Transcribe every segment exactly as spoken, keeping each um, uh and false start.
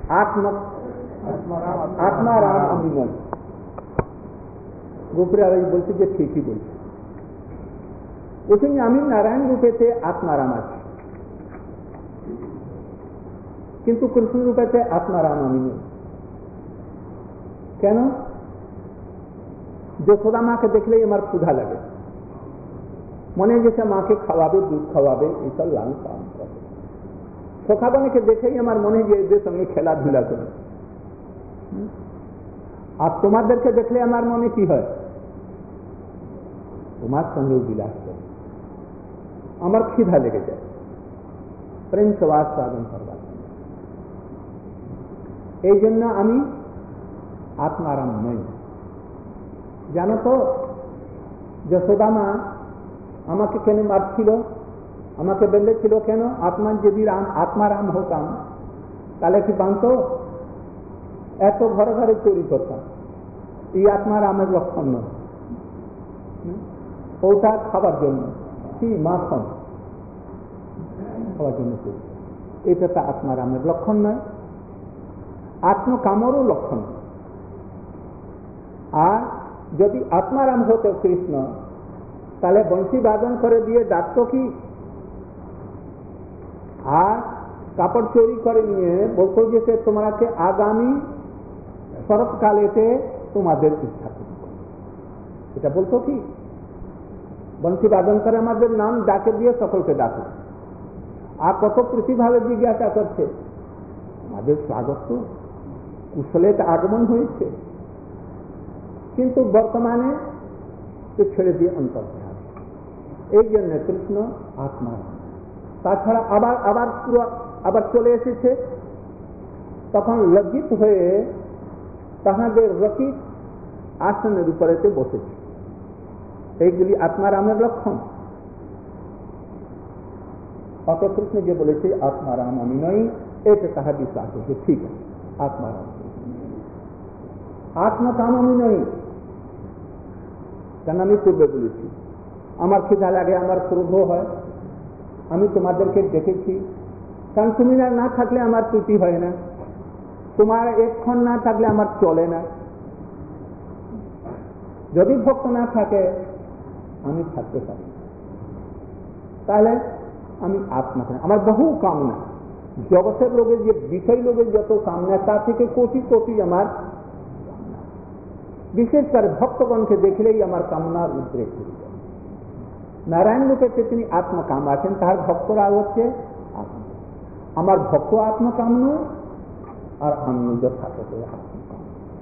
আত্মা আত্মারাম আমি নই। গোপীরাজ বলছে যে ঠিকই বলছে, বলছেন আমি নারায়ণ রূপেতে আত্মারাম আছি, কিন্তু কৃষ্ণ রূপেতে আত্মারাম আমি নই। কেন? যশোদা মাকে দেখলেই আমার ক্ষুধা লাগে, মনে যেসে মাকে খাওয়াবে, দুধ খাওয়াবে, এইসব লাল কাম করে। সখাবানীকে দেখেই আমার মনে যে এদের সঙ্গে খেলাধুলা করে। আর তোমাদেরকে দেখলে আমার মনে কি হয়? তোমার সঙ্গেও বিলাস করে, আমার খিদা লেগে যায়, প্রেম সবাস সাধন করবার। এই জন্য আমি আত্মারাম নই। জানো তো যশোদা মা আমাকে কেন মারছিল? আমাকে বলেছিল কেন আত্মার যদি রাম আত্মারাম হতাম তাহলে কি বাঁধত? এত ঘরে ঘরে চুরি করতাম, এই আত্মারামের লক্ষণ নয়। ওটা খাবার জন্য, কি মাখন খাওয়ার জন্য চুরি, এটা তো আত্মারামের লক্ষণ নয়, আত্মকামরও লক্ষণ। আর যদি আত্মারাম হতো কৃষ্ণ, তাহলে বংশী বাদন করে দিয়ে ডাকতো কি? আর কাপড় চুরি করে নিয়ে বলতো যে তোমাকে আগামী শরৎকালেতে তোমাদের ইচ্ছা করবে, এটা বলতো কি? বংশী বাদন করে আমাদের নাম ডাকে দিয়ে সকলকে ডাকে, আর কত প্রতিভাবে জিজ্ঞাসা করছে আমাদের স্বাগত, কুশলের আগমন হয়েছে। কিন্তু বর্তমানে ছেড়ে দিয়ে অন্তর্ধান। এই জন্য কৃষ্ণ আত্মা। তাছাড়া আবার আবার পুরো আবার চলে এসেছে, তখন লজ্জিত হয়ে তাহাদের রকিত আসনের উপরেতে বসেছে। এইগুলি আত্মারামের লক্ষণ। অত কৃষ্ণ যে বলেছে আত্মারাম আমি নই, এটা তাহা বিশ্বাস হচ্ছে, ঠিক আছে আত্মারাম। আত্মকাম আমি নই, কেন আমি পূর্বে বলেছি আমার খিদা লাগে, আমার ক্রোধ হয়, আমি তোমাদেরকে দেখেছি। কারণ তুমি না থাকলে আমার ত্রুটি হয় না, তোমার এক্ষণ না থাকলে আমার চলে না। যদি ভক্ত না থাকে আমি থাকতে পারি, তাহলে আমি আত্মা। আমার বহু কামনা, জগতের লোকের যে বিষয় লোকের যত কামনা, তা থেকে কোটি কোটি আমার, বিশেষ করে ভক্তগণকে দেখলেই আমার কামনার উদ্রেক হয়ে যায়। নারায়ণ লোকেতে তিনি আত্মকাম আছেন, তার ভক্তরা হচ্ছে আত্মা। আমার ভক্ত আত্মকাম নয়, আর আমি যথাযথ আত্মকাম।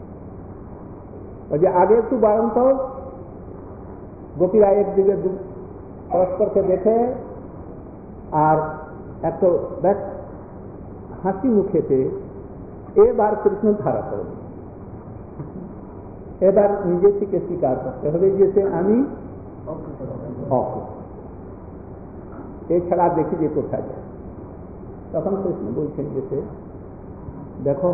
যে আগে একটু বারন্ত গোপীরা একদিকে পরস্পরকে দেখে আর এত ব্যাস হাসি মুখেতে এবার কৃষ্ণ ধারা করবে। এবার নিজে থেকে স্বীকার করতে হবে যে আমি অকুশ, এছাড়া দেখি যে কোথায় যায়। তখন কৃষ্ণ বলছেন যে দেখো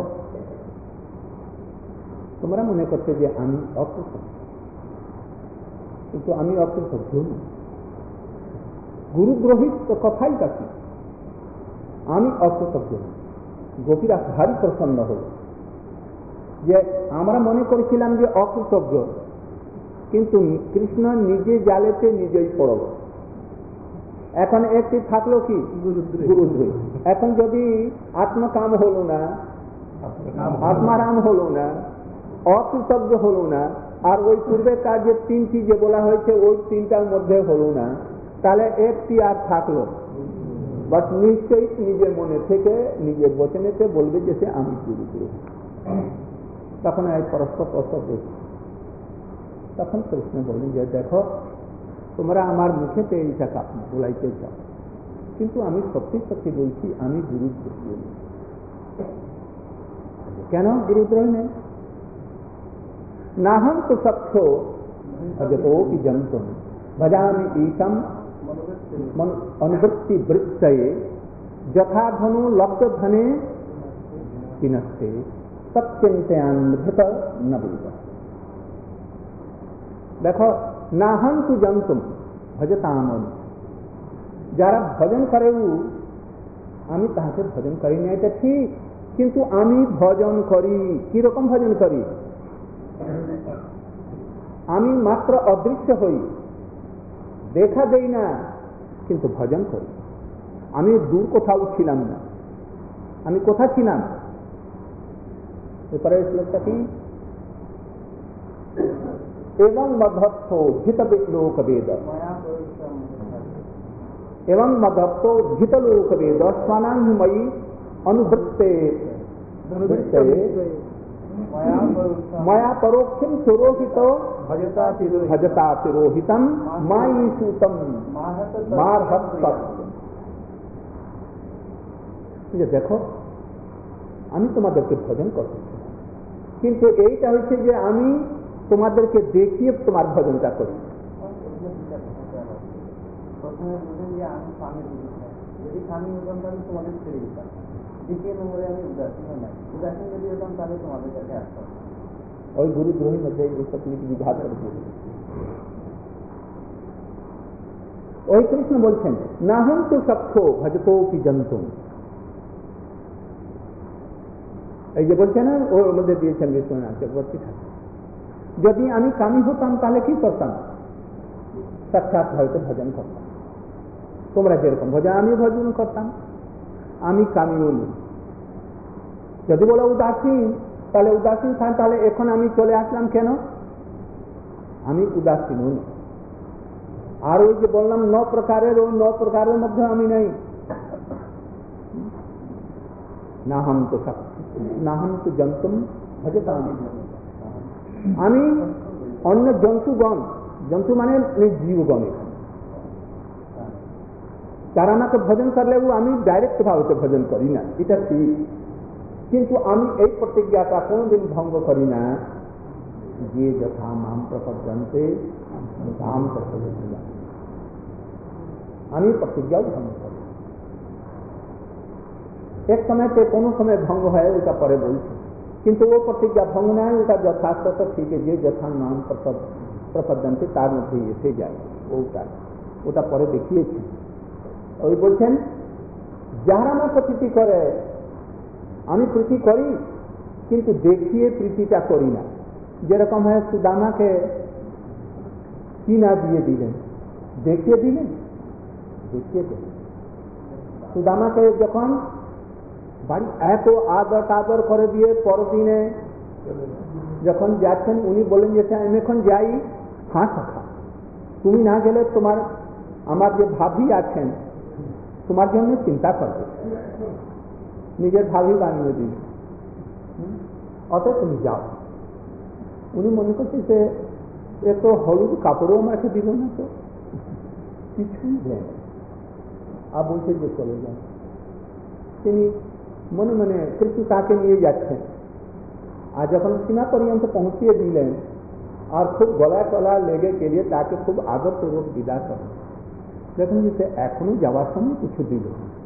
তোমরা মনে করতে যে আমি অকৃতজ্ঞ, কিন্তু আমি অকৃতজ্ঞ নই। গুরুগ্রহিত তো কথাই কাছি, আমি অকৃতজ্ঞ নই। গোপীরা ভারী প্রসন্ন হল যে আমরা মনে করেছিলাম যে অকৃতজ্ঞ, কিন্তু কৃষ্ণ নিজে জালেতে নিজেই পড়ল। এখন একটি থাকলো কি গুরুদ্রোহী। এখন যদি আত্মকাম হলো না, আত্মারাম হলো না, অকৃতজ্ঞ হলো না, আর ওই পূর্বে কার যে তিনটি যে বলা হয়েছে ওই তিনটার মধ্যে হলো না, তাহলে একটি আর থাকলো। বাট নিশ্চয়ই নিজের মনে থেকে নিজের বচনেতে বলবে যে সে আমি গুরুদ্রোহী। তখন এই পরস্পর পরস্পর দেখি। তখন কৃষ্ণ বললেন যে দেখো তোমরা আমার মুখেতে এইটা বলাইতে চাও, কিন্তু আমি সত্যি সত্যি বলছি আমি গুরুদ্রোহী। কেন গুরুদ্রোহী নেই? নাহং তো সত্য অজতোপি জন্তম ভজামি ঈশম অনুবৃত্তি বৃত্তয়ে যথা ধনু লব্ধ ধনে বিনষ্টে সত্যন্ত্যান্ভৃত নবীত। দেখো নাহং তু জন্তুম ভজতাম, যারা ভজন করে আমি তাহাকে ভজন করি না, এটা ঠিক, কিন্তু আমি ভজন করি। কিরকম ভজন করি? আমি মাত্র অদৃশ্য হই, দেখা দেই না, কিন্তু ভজন করি। আমি দূর কোথাও ছিলাম না। আমি কোথা ছিলাম? এরপরে শ্লোকটা কি? এবং মধ্যস্থ ধিতলোক বেদ, এবং মধ্যস্থ ধিতলোক বেদ স্বনাময়ী অনুবৃত্তে ময়া পरोक्षम सुरोहित भजता तिरोहितम माई सूतम मारहत। দেখো, আমি তোমাদেরকে ভজন করছি, কিন্তু এইটা হচ্ছে যে আমি তোমাদেরকে দেখিয়ে তোমার ভজনটা করি। প্রথমে বুঝেন যে আমি স্বামী, যদি স্বামী হতাম তাহলে তোমাদের ছেড়ে দিতাম। দ্বিতীয় নম্বরে আমি উদাসীন নাই, উদাসীন যদি হতাম তাহলে তোমাদের কাছে আসতাম। ওই গুরুদ্রোহীর মধ্যে এইসব বিভাগ করে দিয়েছে। ওই কৃষ্ণ বলছেন না হম তো সখ্য ভজতো কি জন্তুম। এই যে বলছে না, ওর মধ্যে দিয়েছেন বিশ্বনাথ চক্রবর্তী ঠাকুর, যদি আমি কামী হতাম তাহলে কি করতাম? সাক্ষাৎ হয়তো ভজন করতাম। তোমরা যেরকম ভজন আমি ভজন করতাম। আমি কামীও নেই। যদি বলো উদাসীন, তাহলে উদাসীন থাক, তাহলে এখন আমি চলে আসলাম কেন? আমি উদাসীন নেই। আর ওই যে বললাম ন প্রকারের, ওই ন প্রকারের মধ্যে আমি নেই। না হম তো না হম তো জন্তুম ভজতাম। আমি অন্য জন্তুগণ, জন্তু মানে জীবগণ, তারা আমাকে ভজন করলেও আমি ডাইরেক্ট ভাবে ভজন করি না, এটা ঠিক। কিন্তু আমি এই প্রতিজ্ঞাটা কোনদিন ভঙ্গ করি না যে যথা নাম প্রপদ্যন্তে নাম প্রপদ্যন্তে, আমি প্রতিজ্ঞাও ভঙ্গ করি। এক সময়তে কোনো সময় ভঙ্গ হয়, ওটা পরে বলছি, কিন্তু ও প্রতিজ্ঞা ভঙ্গ নয়, ওটা যথার্থ তো ঠিক, যে যথা নাম প্রপদ্যন্তে তার মধ্যে এসে যায়। ওটা ওটা পরে দেখিয়েছি। ওই বলছেন যারা আমার প্রীতি করে, আমি প্রীতি করি কিন্তু দেখিয়ে প্রীতিটা করি না। যেরকম হয় সুদামাকে কি না দিয়ে দিলেন, দেখিয়ে দিলেন, দেখিয়ে দিলেন। সুদামাকে যখন বাড়ি এত আদর টাদর করে দিয়ে পরদিনে যখন যাচ্ছেন, উনি বলেন যে আমি এখন যাই, হাঁ সখা তুমি না গেলে তোমার আমার যে ভাবি আছেন তোমার জন্য চিন্তা করবে, নিজের ভাবি বানিয়ে দিবে, অত তুমি যাও। উনি মনে করছে যে এত হলুদ কাপড়ও আমাকে দিল না, তো কিছুই দেয় না, আর বলছে যে চলে যান। তিনি মনে মনে কৃষ্ণ তাকে নিয়ে যাচ্ছেন, আর যখন সীমা পর্যন্ত পৌঁছিয়ে দিলেন আর খুব গলা টলা লেগে গেলে তাকে খুব আদরপূর্বক বিদা করেন। দেখুন যে সে এখনো যাওয়ার সময় কিছু দিল,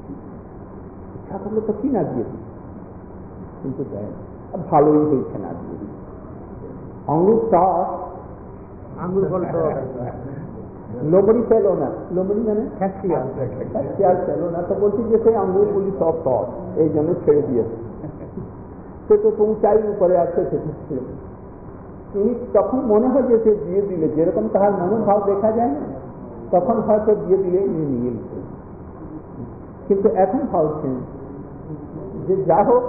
ইচ্ছা করলে তো কি না দিয়ে দিল, কিন্তু দেয় না। ভালোই হয়েছে না দিয়ে দিল। আঙুর টস, আঙুর বলতো লোমড়ি পেল না, লোমড়ি মানে খেয়াল পেল না, তো বলছি যে সেই আঙুরগুলি সব টস, এই জন্য ছেড়ে দিয়েছে। সে তো পৌঁছাই উপরে আসছে, সেটা ছিল। তিনি তখন মনে হয় যে সে দিয়ে দিলে, যেরকম তাহার মনোভাব দেখা যায় না, তখন হয়তো দিয়ে দিলে উনি নিয়ে নিতেন। কিন্তু এখন ভাবছেন যে যা হোক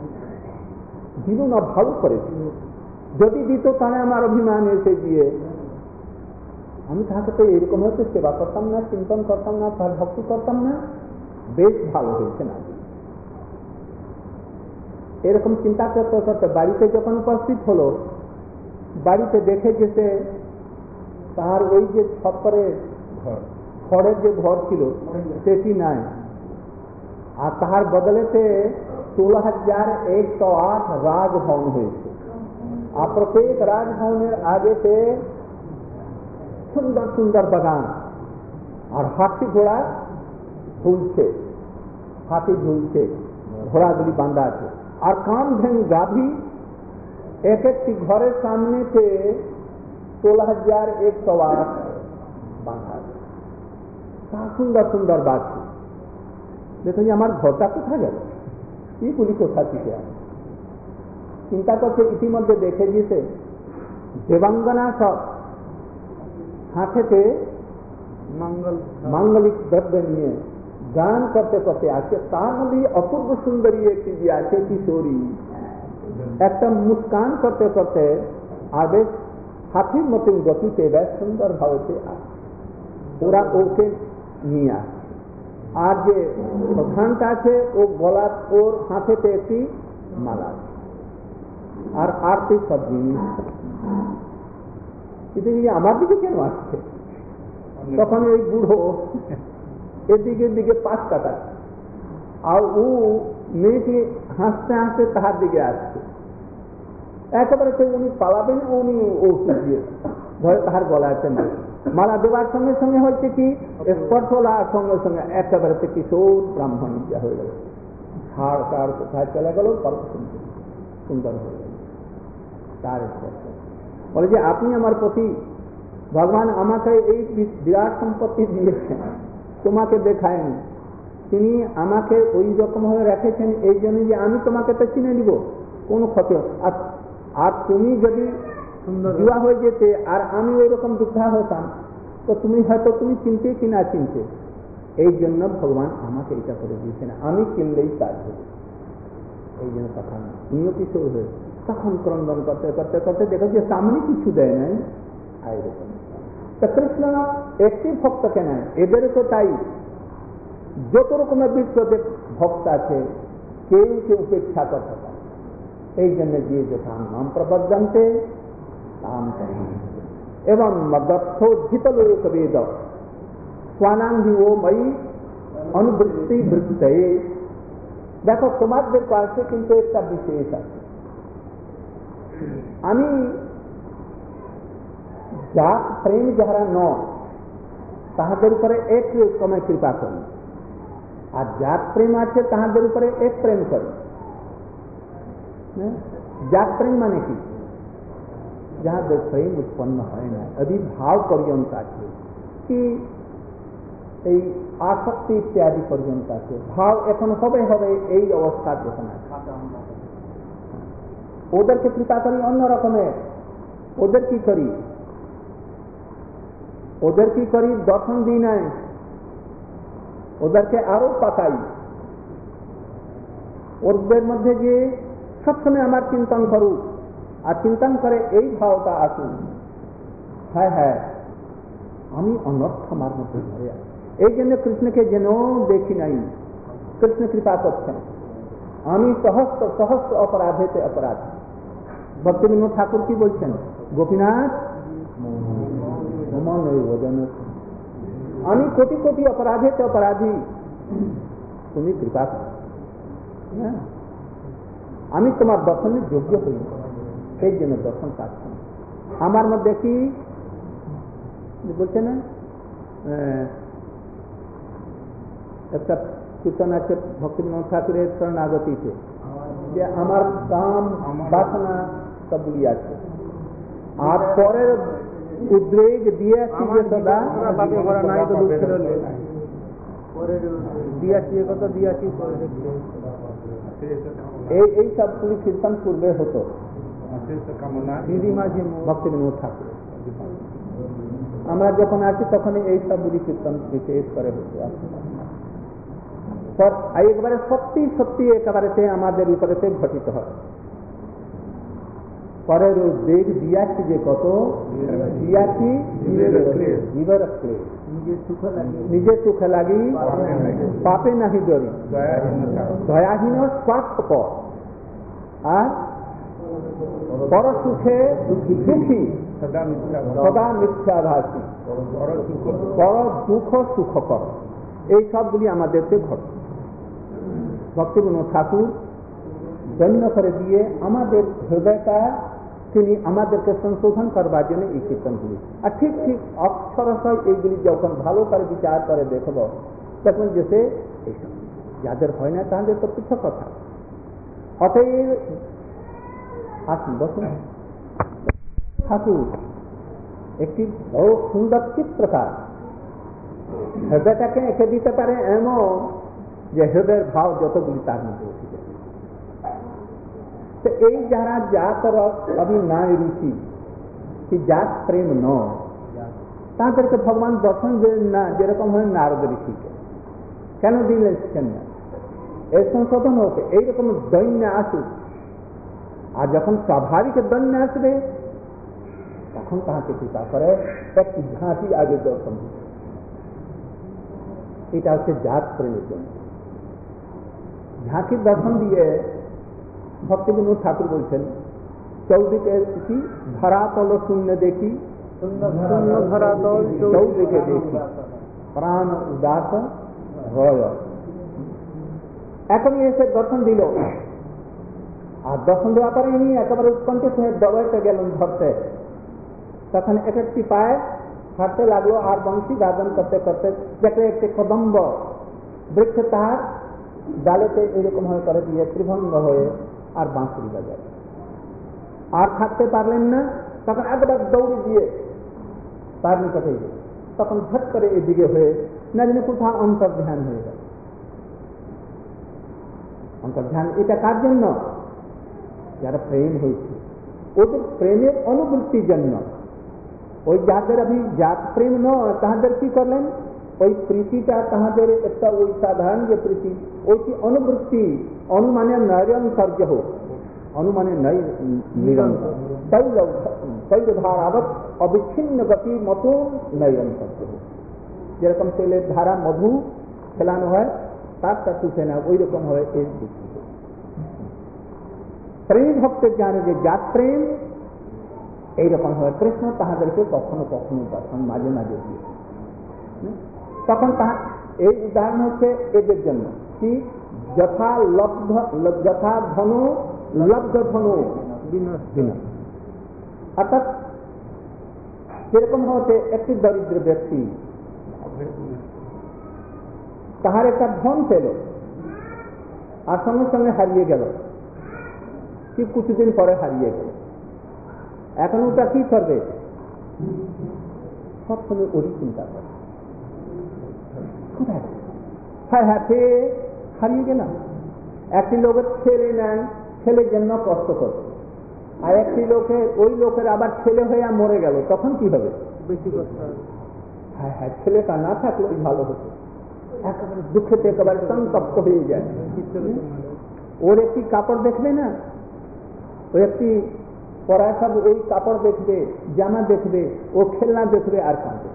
দিল না, ভালো করেছিল। যদি দিত তাহলে আমার অভিমান এসে দিয়ে আমি তাহাকে তো এরকম হয়তো সেবা করতাম না, চিন্তন করতাম না, তার ভক্তি করতাম না, বেশ ভালো হয়েছে না। এরকম চিন্তা করতে করতে বাড়িতে যখন উপস্থিত হলো, বাড়িতে দেখে যেতে তার ওই যে ছপ্পরের খড়ের যে ঘর ছিল সেটি নাই, আর তাহার বদলেতে ষোলো হাজার একশো আট রাজভবন হয়েছে। আর প্রত্যেক রাজভবনের আগেতে সুন্দর সুন্দর বাগান, আর হাতি ঘোড়া ঝুলছে, হাতি ঝুলছে, ঘোড়াগুলি বাঁধা আছে, আর কান ভেঙ গাভী এক একটি ঘরের সামনেতে ষোলো হাজার একশো আট বাঁধা আছে। সুন্দর সুন্দর বাচ্চা। দেখো যে আমার ঘরটা কোথায় গেল, এইগুলি কোথা থেকে আসে? চিন্তা করছে, ইতিমধ্যে দেখে গিয়েছে দেবাঙ্গনা সব হাতেতে মাঙ্গলিক দ্রব্য নিয়ে গান করতে করতে আসে। তার মধ্যে অপূর্ব সুন্দরী একটি যে আছে কিশোরী, একটা মুস্কান করতে করতে আর বেশ হাতির মতন গতিতে বেশ সুন্দর ভাবে আসে। ওরা ওকে নিয়ে আসে। আর যে প্রধানটা আছে ও গলা, ওর হাতেতে একটি মালা আর আরতি সব জিনিস। কিন্তু আমার দিকে কেন আসছে? তখন ওই বুড়ো এদিকে দিকে পাশ কাটাচ্ছে, আর ও মেয়েটি হাসতে হাসতে তাহার দিকে আসছে। একেবারে সে উনি পালাবেন, উনি ঔষধ দিয়ে ধরে তাহার গলায় মালা দেওয়ার সঙ্গে সঙ্গে হচ্ছে কি স্পর্শ হওয়ার সঙ্গে সঙ্গে একেবারে কিশোর ব্রাহ্মণ হয়ে গেল। ছাড় কার কোথায় চলে গেল, সুন্দর হয়ে গেল তার স্পর্শ। বলে যে আপনি আমার প্রতি, ভগবান আমাকে এই বিরাট সম্পত্তি দিয়েছেন, তোমাকে দেখায়নি, তিনি আমাকে ওই রকম ভাবে রেখেছেন এই জন্য যে আমি তোমাকে তো চিনে নিব, কোনো ক্ষতি। আর তুমি যদি জুয়া হয়ে যেতে আর আমি ওই রকম বৃদ্ধা হতাম, তো তুমি হয়তো তুমি চিনতে কি না চিনতে, এই জন্য ভগবান আমাকে এটা করে দিয়েছেন, আমি চিনলেই কাজ হবে। এই জন্য তখন তুমিও কিশোর হয়ে তখন ক্রন্দন করতে করতে করতে দেখো যে সামনে কিছু দেয় নাই এইরকম। তো কৃষ্ণ একটি ভক্তকে নেয়, এদেরকে তাই যত রকমের বিশ্বদের ভক্ত আছে কেউ কেউ উপেক্ষা করতে পারে। এই জন্য যে যথা নাম প্রবদ্ধন্তে তাম এবং মদর্থোজ্জিত লোক বেদ স্বানাঙ্গি ও মই অনুবৃত্তি বৃত্তে। দেখো তোমাদের কাছে কিন্তু একটা বিশেষ আছে, আমি জাত প্রেম যাহারা ন তাহাদের উপরে এক রকমের কৃপা করি, আর জাত প্রেম আছে তাহাদের উপরে এক প্রেম করি। জাত প্রেম মানে কি? যাহাদের প্রেম উৎপন্ন হয় না, অভিভাব পর্যন্ত আছে, কি এই আসক্তি ইত্যাদি পর্যন্ত আছে, ভাব এখন হবে হবে এই অবস্থা যখন আছে, ওদেরকে কৃপা করি অন্য রকমের। ওদের কি করি? ওদের কি করি? দর্শন দিই নাই, ওদেরকে আরো পাকাই। ওদের মধ্যে যে সবসময় আমার চিন্তন করুক, আর চিন্তন করে এই ভাবটা আসুন, হ্যাঁ হ্যাঁ আমি অনর্থ আমার মধ্যে ধরে আছি। এই জন্য কৃষ্ণকে যেন দেখি নাই, কৃষ্ণ কৃপা করছেন। আমি সহস্র সহস্র অপরাধেতে অপরাধী। ভক্তিবিনোদ ঠাকুর কি বলছেন? গোপীনাথ আমি কোটি কোটি অপরাধেতে অপরাধী, তুমি কৃপা কর, আমি তোমার দর্শনের যোগ্য হই, সেই জন্য দর্শন পাচ্ছি। আমার মধ্যে কি বলছে না, একটা কীর্তন আছে ভক্তিবিনোদ ঠাকুরের শরণাগতিতে, যে আমার কাম বাসনা সবগুলি আছে, আর পরের উদ্বেগ দিয়ে আসছি যে সদা এই এই সবগুলি কীর্তন পূর্বে হতো ভক্তিবিনোদ ঠাকুর। আমরা যখন আছি তখন এই সবগুলি কীর্তন বিশেষ করে হতো। একবারে সত্যি সত্যি একেবারে আমাদের উপরে ঘটিত হয়। পরের উদ্বেগ দিয়াছি যে কত, দিয়াছি জীবের ক্লেশ, নিজে সুখে লাগি পাপে নাহি ডরি, দয়াহীন স্বার্থপর, আর পর সুখে সুখী সদা মিথ্যাভাসী, পর দুঃখ সুখকর। এই সবগুলি আমাদেরকে ঘটে। ভক্তিবিনোদ ঠাকুর ধন্য করে দিয়ে আমাদের হৃদয়টা তিনি আমাদেরকে সংশোধন করবার জন্য এই কীর্তনগুলি। আর ঠিক ঠিক অক্ষরশয় এইগুলি যখন ভালো করে বিচার করে দেখব, তখন যেতে এইসব যাদের হয় না তাদের তো পৃথক কথা। অতএব আসুন বসুন। ঠাকুর একটি বড় সুন্দর চিত্রকার, হৃদয়টাকে এঁকে দিতে পারে এমন যে হৃদয়ের ভাব যতগুলি তার মধ্যে উঠে যায়। তো এই যারা জাতর অভি নাই রুচি কি জাত প্রেম ন, তাদেরকে ভগবান দর্শন দেন না যেরকম হয় নারদ ঋষিকে। কেন দিলেন না? এর সংশোধন হোক, এইরকম দৈন্য আসুক। আর যখন স্বাভাবিক দৈন্য আসবে তখন তাহাকে কৃপা করে একটি ঝাঁকি আগে দর্শন দিতে। এটা হচ্ছে জাত প্রেমের জন্য। ঝাঁকির দর্শন দিয়ে ভক্তিবিনোদ ঠাকুর বলছেন, চৌদিকে কি ধরাতল শূন্য দেখি, শূন্য ধরাতল চৌদিকে দেখি, প্রাণ উদাস রয়। এখনই এসে দর্শন দিল, আর দর্শন দেওয়া পরে ইনি একেবারে উৎকণ্ঠিত হয়ে দবাইতে গেলেন ধরতে। তখন এক একটি পায়ে হাঁটতে লাগলো, আর বংশী গাজন করতে করতে দেখলে একটি কদম্ব বৃক্ষ তাহার ডালেতে এরকম হয়ে করে দিয়ে ত্রিভঙ্গ হয়ে আর বাঁশরি বাজায়। আর থাকতে পারলেন না, তখন একবার দৌড়ে দিয়ে তার নিকটে গেল। তখন ঝট করে এদিকে হয়ে না জানি কোথাও অন্তর্ধ্যান হয়ে গেল। অন্তর্ধ্যান এটা কার জন্য? যারা প্রেম হয়েছে, ওদের প্রেমের অনুভূতির জন্য। ওই যাদের আমি জাত প্রেম নয়, তাহাদের কি করলেন? ওই প্রীতিটা তাহাদের একটা ওই সাধারণ যে প্রীতি, ওইটি অনুবৃত্তি অনুমানে নৈরন্তর্য হোক, অনুমানে নিরন্তর তৈলধারাবৎ অবিচ্ছিন্ন গতির মতো নৈরন্তর্য হোক। যেরকম তেলের ধারা মধু ফেলানো হয়, তারটা শুষে না, ওই রকম হয় এই বৃত্তি। প্রেম ভক্তের জানে যে জাত প্রেম এইরকম হয়। কৃষ্ণ তাহাদেরকে কখনো কখনো দর্শন মাঝে মাঝে দিয়ে, তখন তাহা এই উদাহরণ হচ্ছে এদের জন্য কি যথা লব্ধ যথা ধনু লব্ধ ধনু বিনা। অর্থাৎ সেরকম হচ্ছে একটি দরিদ্র ব্যক্তি তাহার একটা ধন পেল আর সঙ্গে সঙ্গে হারিয়ে গেল, কি কিছুদিন পরে হারিয়ে গেল। এখন ওটা কি করবে? সবসময় ওরই চিন্তা করে, হ্যাঁ হ্যাঁ সে হারিয়ে গেলাম। একটি লোকের ছেলে নেন, ছেলের জন্য কষ্ট করে, আর একটি লোকের ওই লোকের আবার ছেলে হয়ে মরে গেল, তখন কি হবে? বেশি কষ্ট হবে। হ্যাঁ হ্যাঁ ছেলেটা না থাকলে ভালো হতো। একেবারে দুঃখেতে একেবারে সন্তপ্ত হয়ে যায়। ওর একটি কাপড় দেখবে না, ওই একটি পরায় সব ওই কাপড় দেখবে, জামা দেখবে, ও খেলনা দেখবে আর কাঁদবে।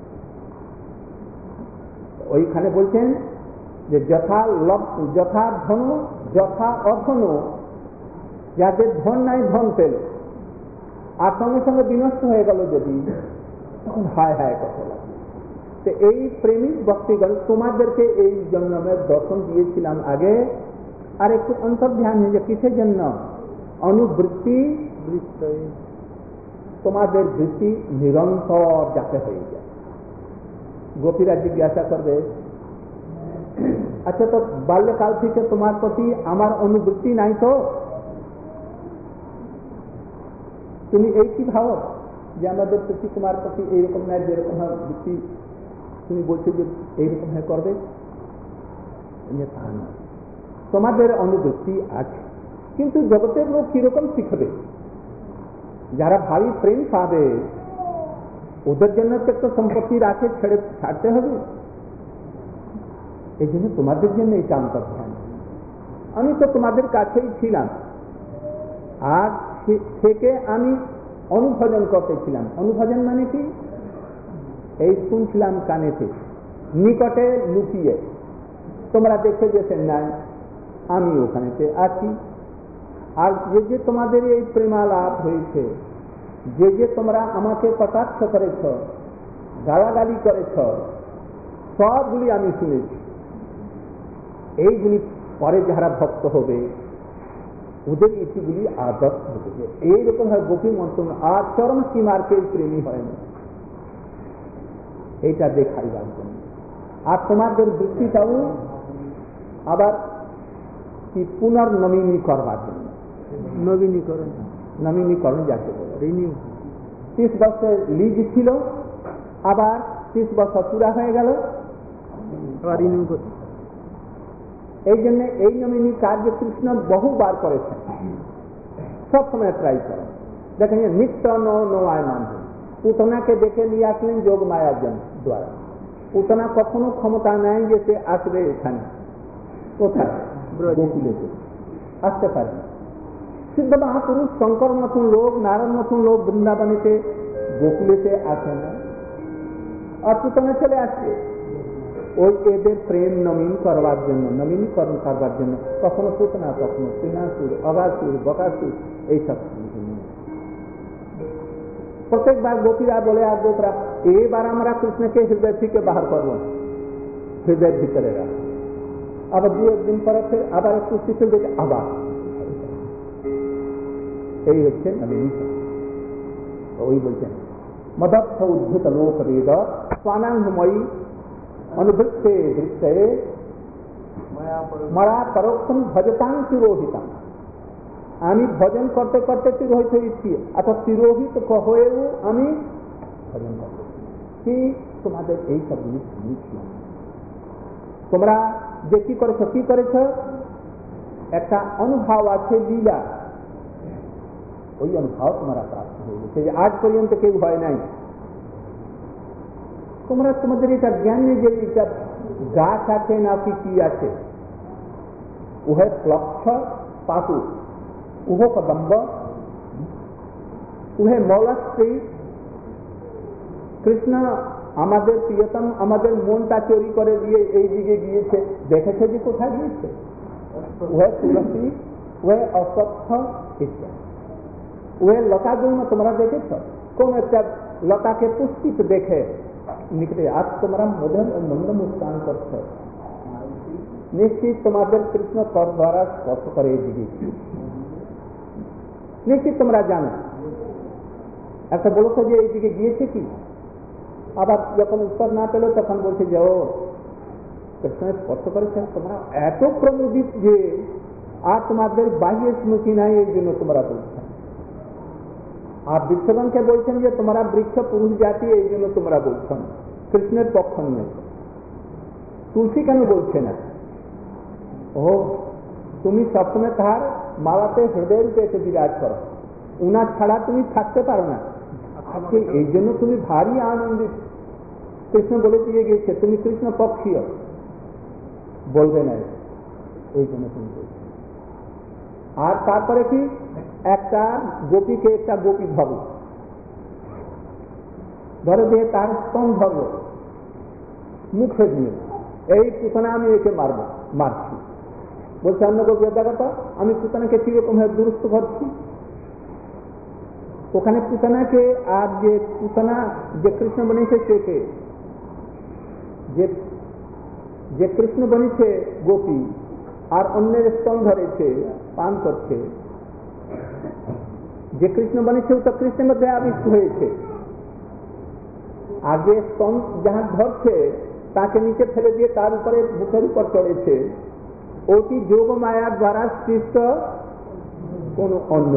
ওইখানে বলছেন যে যথা লব যথা ধন যথা অধন, যাদের ধন নাই ধন পেল আর সঙ্গে সঙ্গে বিনষ্ট হয়ে গেল যদি, তখন হায় হায় কথা লাগবে। তো এই প্রেমিক ভক্তিগণ তোমাদেরকে এই জন্মের দর্শন দিয়েছিলাম আগে, আর একটু অন্তর্ধ্যান হয়ে যে কিসের জন্য? অনুবৃত্তি, তোমাদের বৃত্তি নিরন্তর যাতে হয়ে যায়। গোপীরা জিজ্ঞাসা করবে, আচ্ছা তো বাল্যকাল থেকে তোমার প্রতি আমার অনুবৃত্তি নাই তো? তুমি এই কি ভাবো যে আমাদের প্রতি তোমার প্রতি এইরকম নাই, যেরকম বৃত্তি তুমি বলছো যে এইরকম হয়ে করবে? তা না, তোমাদের অনুবৃত্তি আছে, কিন্তু জগতের লোক কিরকম শিখবে? যারা ভারী প্রেম পাবে ওদের জন্য তো একটা সম্পত্তির আছে, ছেড়ে ছাড়তে হবে। এই জন্য তোমাদের জন্য এটা অন্তর্ধান। আমি তো তোমাদের কাছেই ছিলাম, আর থেকে আমি অনুভজন করতেছিলাম। অনুভজন মানে কি? এই শুনছিলাম কানেতে, নিকটে লুকিয়ে তোমরা দেখে যেতেন না, আমি ওখানেতে আছি। আর যে যে তোমাদের এই প্রেমালাপ হয়েছে, যে যে তোমরা আমাকে কটাক্ষ করেছ, গালাগালি করেছ, সবগুলি আমি শুনেছি। এইগুলি পরে যারা ভক্ত হবে ওদের ইতিগুলি আদর্শ হবে। এইরকম হয় গোপী মন্ত্র আর চরম সীমার কেউ প্রেমী হয় না, এইটা দেখাইবার জন্য। আর তোমাদের বৃত্তিটাও আবার কি পুনর্নবীনী করবার জন্য। নবীনীকরণ, নবীনীকরণ যাকে বলে, রিনিউ। ত্রিশ বছর লিজ ছিল, আবার ত্রিশ বছর পুরা হয়ে গেল, আবার রিনিউ করতে। এই জন্য এই নবীনী কার্য কৃষ্ণ বহুবার করেছেন। সবসময় ট্রাই করেন। দেখেন নিত্য নো নো আয় মানব পুতনাকে দেখে নিয়ে আসলেন যোগ মায়ার দ্বারা। পুতনা কখনো ক্ষমতা নেয় যে সে আসবে এখানে, কোথায় গোকুলেতে আসতে পারে না। সিদ্ধ মহাপুরুষ শঙ্কর মতন লোক, নারায়ণ মতন লোক বৃন্দাবনেতে গোকুলেতে আসে না, আর পুতনা চলে আসছে ওই এদের প্রেম নবীন করবার জন্য, নবীনীকরণ করবার জন্য। কখনো পুতনা, কখনো সিনাসুর, অগাসুর, বকাসুর, এইসব প্রত্যেকবার গোপীরা বলে আর গোপরা এবার আমরা কৃষ্ণকে হৃদয় থেকে বাহার করবো, হৃদয়ের ভিতরে রাখ। আবার দু একদিন পরে ফের আবার একটু শিথিল দেখে আবার, এই হচ্ছে নবীনীকরণ। ওই বলছেন মদর্থ উদ্ধৃত লোক বেদ স্বানাঙ্গময়ী অনুবৃত্তে বৃত্তে মরা পরোক্ষম ভজতাং তিরোহিতাম। আমি ভজন করতে করতে তিরোহিত হয়েছি, অর্থাৎ তিরোহিত হয়েও আমি ভজন করতে। কি তোমাদের এই সব জিনিস শুনেছিলাম, তোমরা যে কি করেছ কি করেছ, একটা অনুভব আছে লীলা, ওই অনুভব তোমরা প্রাপ্ত হয়ে গেছে যে আজ পর্যন্ত কেউ হয় নাই। তোমরা তোমাদের এটা জ্ঞান নেই যে এটা গাছ আছে না কি কি আছে, উহে প্লক্ষ পাশু, উহ কদম্ব, উহে মৌলশ্রী। কৃষ্ণ আমাদের প্রিয়তম আমাদের মনটা চুরি করে দিয়ে এই দিকে গিয়েছে, দেখেছে যে কোথায় গিয়েছে, উহে তুলসী, উহে অশ্বত্থ ইত্যাদি। উহে লতা জন্য তোমরা দেখেছ, কোন একটা লতাকে পুষ্পিত দেখে নিকটে আজ তোমরা মধুর ও মন্দ মুস্কান করছ, নিশ্চিত তোমাদের কৃষ্ণ কর দ্বারা স্পর্শ করে এই দিকে, নিশ্চিত তোমরা জানো। একটা বলেছো যে এই দিকে গিয়েছে কি, আবার যখন উত্তর না পেল তখন বলছে যে ও কৃষ্ণ স্পর্শ করেছেন। তোমরা এত প্রমোদিত যে আর তোমাদের বাহ্য স্মৃতি নাই, এই জন্য তোমরা বলছেন। আর বৃক্ষগণকে বলছেন যে তোমরা বৃক্ষ পুরুষ জাতি, এই জন্য তোমরা বলছেন কৃষ্ণের পক্ষ নিয়ে। তুলসী কেন বলছে না, ও তুমি সবসময় তাহার মালাতে হৃদয়ের রূপে এসে বিরাজ করো, উনার ছাড়া তুমি থাকতে পারো না, আজকে এই জন্য তুমি ভারী আনন্দিত। কৃষ্ণ বলে দিয়ে গেছে তুমি কৃষ্ণ পক্ষীয়, বলবে না, এই জন্য তুমি বলছো। আর তারপরে কি, একটা গোপীকে একটা গোপী ধরো, ধরে দিয়ে তার স্তন ধরো মুখে দিয়ে, এই পুতনা আমি একে মারবো, মারছি। বলছে অন্য গোপী দেখো তো আমি পুতনাকে কিরকম ভাবে দুরস্ত করছি। ওখানে পুতনাকে আর যে পুতনা যে কৃষ্ণ বনেছে সে যে যে কৃষ্ণ বনেছে গোপী আর অন্যের স্তন ধরেছে পান করছে, যে কৃষ্ণ বনেছে ও তো কৃষ্ণের মধ্যে আবিষ্ট হয়েছে, আর যে স্তন যাহা ধরছে তাকে নিচে ফেলে দিয়ে তার উপরে মুখের উপর চড়েছে, ওটি যোগ মায়ার দ্বারা সৃষ্ট কোন অন্য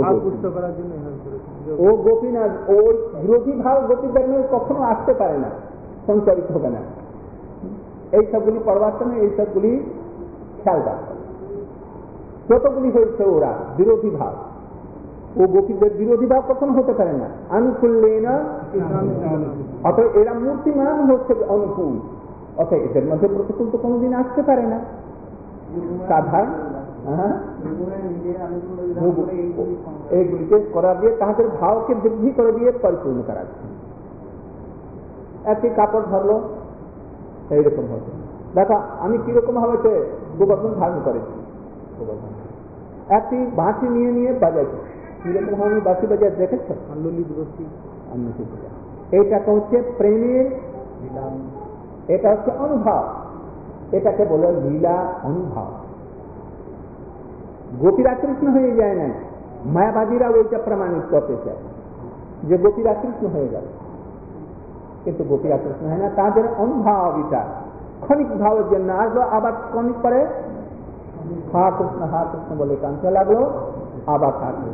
ও গোপী না, ওর বিরোধী ভাব গোপীদের নিয়ে কখনো আসতে পারে না, সঞ্চারিত হবে না। এই সবগুলি পড়বার সময় এই সবগুলি খেয়াল রাখতে হবে। যতগুলি হয়েছে ওরা বিরোধী ভাব, ও গোপীদের বিরোধী ভাব কখনো হতে পারে না। অনুকূল্য না, অতএব এরা মূর্তিমান হচ্ছে অনুকূল, অতএব এদের মধ্যে প্রতিকূল তো কোনোদিন আসতে পারে না। সাধারণ এইগুলিকে করা দিয়ে তাদের ভাবকে বৃদ্ধি করে দিয়ে পরিপূর্ণ করাচ্ছে। একটি কাপড় ধরলো এইরকম হতো, দেখো আমি কিরকম ভাবে গোবর্ধন ধারণ করেছি, একটি বাঁশি নিয়ে নিয়ে বাজাইছি, কিরকম ভাবে আমি বাঁশি বাজায় দেখেছ, এইটাকে হচ্ছে প্রেমের, এটা হচ্ছে অনুভব, এটাকে বলে লীলা অনুভব। গোপীরা কৃষ্ণ হয়ে যায় না, মায়াবাদীরা ওইটা প্রমাণিত করতে চায় যে গোপীরা কৃষ্ণ হয়ে গেল, কিন্তু গোপীরা কৃষ্ণ হয় না, তাদের অনুভব এটা ক্ষণিক ভাবের জন্য আসলো, আবার ক্ষণিক পরে হা কৃষ্ণ হা কৃষ্ণ বলে কাঁদতে লাগলো, আবার থাকলো।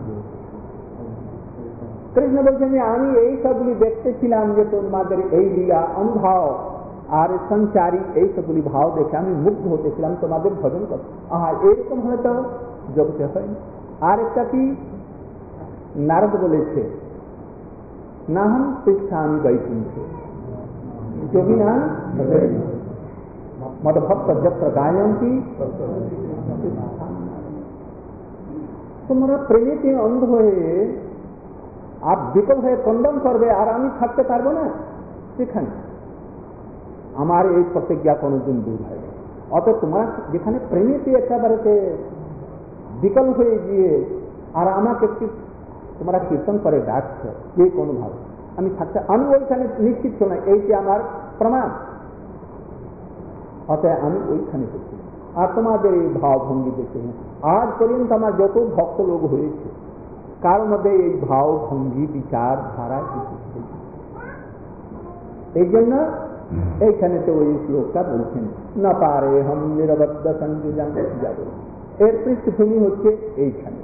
কৃষ্ণ বলছেন যে আমি এই সবগুলি দেখতেছিলাম যে তোমাদের এই লীলা অনুভব আর সঞ্চারী এই সবগুলি ভাব দেখে আমি মুগ্ধ হতেছিলাম, তোমাদের ভজন করতে। আহা এরকম হয়তো জগতে হয়। আর একটা কি, নারদ বলেছে নাহম তিষ্ঠামি বৈকুণ্ঠে যোগিনা মদভক্ত যত্র গায়ন্তি। তোমরা প্রেমেতে অন্ধ হয়ে আর বিকল হয়ে কন্দন করবে আর আমি থাকতে পারবো না, সেখানে আমার এই প্রতিজ্ঞা কোনোদিন দূর হয়। অত তোমরা যেখানে প্রেমেতে একেবারে বিকল হয়ে গিয়ে আর আমাকে তোমরা কীর্তন করে ডাকছ যে কোনো ভাবে, আমি থাকতে আমি ওইখানে নিশ্চিত ছিল না, এইটি আমার প্রমাণ। অতএব আমি ওইখানে দেখি আর তোমাদের এই ভাবভঙ্গি দেখে আজ পর্যন্ত আমার যত ভক্ত লোক হয়েছে কার মধ্যে এই ভাবভঙ্গি বিচার ধারা কিছু। এই জন্য এইখানে তো ওই শ্লোকটা বলছেন না পারে হম নিরবদ্ধ সংযোজন যাবে। এর পৃষ্ঠভূমি হচ্ছে এইখানে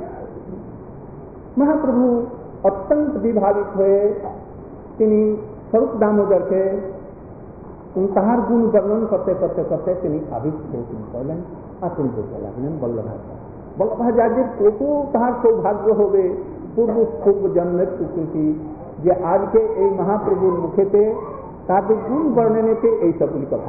মহাপ্রভু অত্যন্ত বিভাবিত হয়ে তিনি স্বরূপ দামোদরকে তাহার গুণ বর্ণন করতে করতে করতে তিনি আবিষ্ট হয়ে তিনি করলেন আর তিনি বলতে লাগলেন বল্লভাচার্য। বল্লভাচার্যের কত তাহার সৌভাগ্য হবে পূর্ব পূর্ব জন্মের সুকৃতি যে আজকে এই মহাপ্রভুর মুখেতে তাদের গুণ বর্ণনেতে এই সবগুলি কথা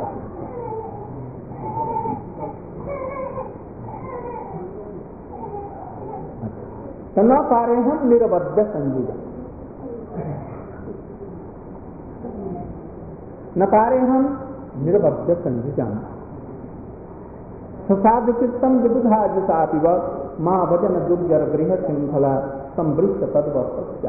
न पारे हम निरबद्ध संयुजन, न पारे हम निरबद्ध संयुजन ससाध चित्तम विबुधाजुषापिव मां भजन दुर्जर गृह श्रृंखला संवृत्त तद्वत्।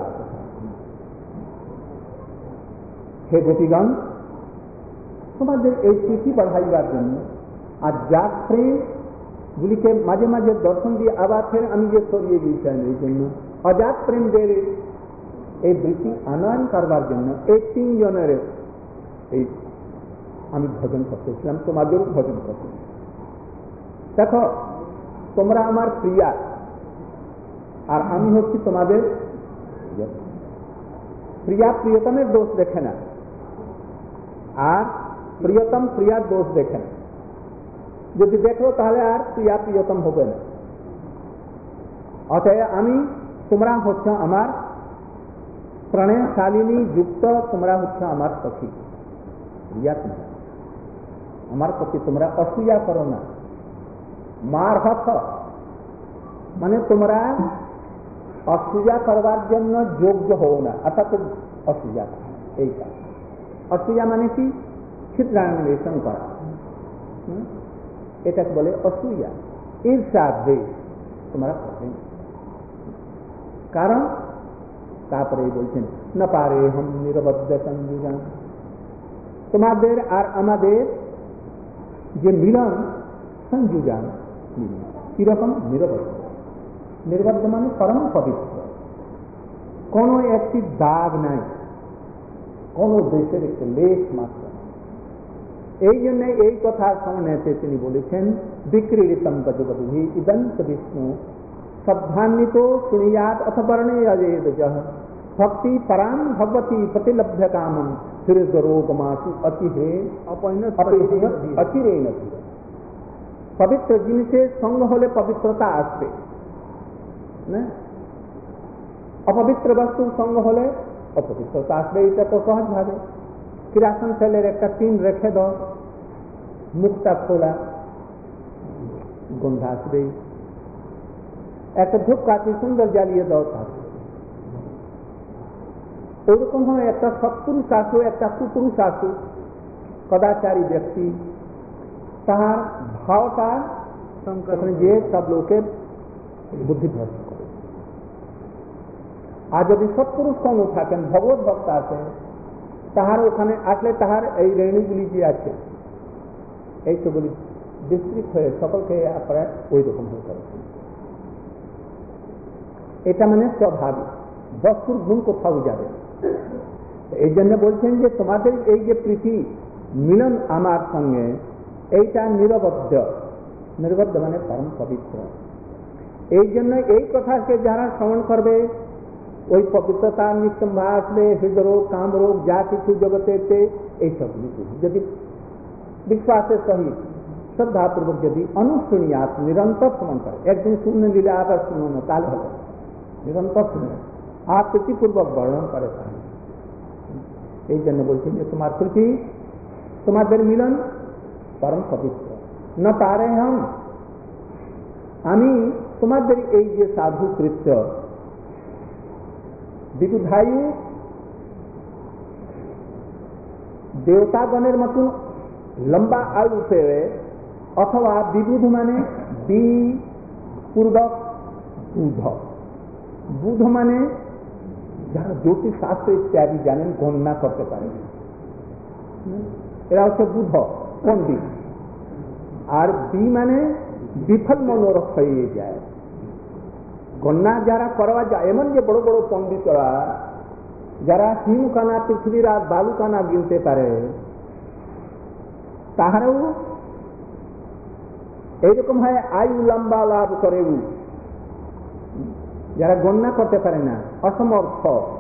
हे गोपीगण, তোমাদের এই স্মৃতি বাড়াইবার জন্য আর জাত প্রেম গুলিকে মাঝে মাঝে দর্শন দিয়ে আবার ফের আমি যে সরিয়ে দিয়েছিলাম এই জন্য অজাত প্রেমদের এই বৃত্তি আনয়ন করবার জন্য এই তিনজনের এই আমি ভজন করতেছিলাম, তোমাদেরও ভজন করতে। দেখো তোমরা আমার প্রিয়া আর আমি হচ্ছি তোমাদের প্রিয়া। প্রিয়তমের দোষ দেখে না আর প্রিয়তম প্রিয়ার দোষ দেখে না। যদি দেখো তাহলে আর প্রিয়া প্রিয়তম হবে না। অতএব আমি তোমরা হচ্ছে আমার প্রণয়শালিনী যুক্ত, তোমরা হচ্ছে আমার সখী প্রিয়া। তোমরা আমার প্রতি তোমরা অসূয়া করো না, মার হক মানে তোমরা অসূয়া করবার জন্য যোগ্য হও না, অর্থাৎ অসূয়া এইটা। অসূয়া মানে কি? ছিদ্রান্বেষণ করা, এটাকে বলে অসূয়া। ঈর্ষা দ্বেষ তোমরা করবে না। কারণ তারপরে বলছেন না পারে হম নিরবদ্ধ সংযোজন, তোমাদের আর আমাদের যে মিলন সংযোজন কিরকম? নিরবদ্ধ। নিরবদ্ধ মানে পরম পবিত্র, কোন একটি দাগ নাই, কোন দেশের একটি লেশ মাত্র। এই জন্য এই কথা সামনেতে তিনি বলেছেন বিক্রীড়িতম গজগদুহি ইদন্ত বিষ্ণু শ্রদ্ধান্বিত শুনিয়াত অথ বর্ণে অজেদ ভক্তি পরাম ভগবতী প্রতিলভ্য কামম হৃদরোগমাসু অচিরে অচিরে নথি। পবিত্র জিনিসের সঙ্গ হলে পবিত্রতা আসবে না, অপবিত্র বস্তুর সঙ্গ হলে অপবিত্রতা আসবে। এটা তো সহজ ভাবে কিরাসন তেলের একটা টিন রেখে দাও, মুখটা খোলা, গন্ধ আসবে। একটা ধূপকাঠি সুন্দর জ্বালিয়ে দাও, থাকবে। ওরকম হয় একটা সৎপুরুষ আসু একটা কুপুরুষ আসু কদাচারী ব্যক্তি, তাহার ভাওটা যে সব লোকের বুদ্ধিভ্রষ্ট করে। আর যদি সৎপুরুষ সঙ্গ থাকেন, ভগবত ভক্ত আছেন, তাহার ওখানে আসলে তাহার এই রেণীগুলি যে আছে এই সবগুলি বিস্তৃত হয়ে সকলকে আপনার ওই রকম হয়ে পড়ে। এটা মানে স্বাভাবিক, বস্তুর গুণ কোথাও যাবে। এই জন্য বলছেন যে তোমাদের এই যে প্রীতি মিলন আমার সঙ্গে, এইটা নিরবদ্ধ। নিরবদ্ধ মানে পরম পবিত্র। এই জন্য এই কথাকে যারা শ্রবণ করবে ওই পবিত্রতা নিঃসম্ভ আসবে। হৃদরোগ কামরোগ যা কিছু জগতে এইসব যদি বিশ্বাসের সহিত শ্রদ্ধাপূর্বক যদি অনুশুনিয়াত নিরন্তর শ্রবণ করে, একদিন শূন্য দিলে আবার শুনো না তাহলে হবে। নিরন্তর শুনে আর প্রীতিপূর্বক বর্ণন করে থাকে। এই জন্য বলছেন যে তোমার প্রীতি, তোমাদের মিলন পরম পবিত্র। না পারে হাম, আমি তোমাদের এই যে সাধু কৃত্য বিবুধায়ু দেবতাগণের মতন লম্বা আয়ু পেয়ে, অথবা বিবুধ মানে বি পূর্বক বুধ, বুধ মানে যারা জ্যোতিষ শাস্ত্র ইত্যাদি জানেন, গণনা করতে পারেন, এরা হচ্ছে বুধ পণ্ডিত। আর বি মানে বিফল মনোরথ হয়ে যায়, গণনা যারা করা যায়, এমন যে বড় বড় পণ্ডিতরা যারা হিমকানা পৃথিবীর আর বালুকানা গিনতে পারে, তাহারাও এইরকম হয় আয়ু লম্বা লাভ করেও, যারা গণনা করতে পারে না, অসমর্থ,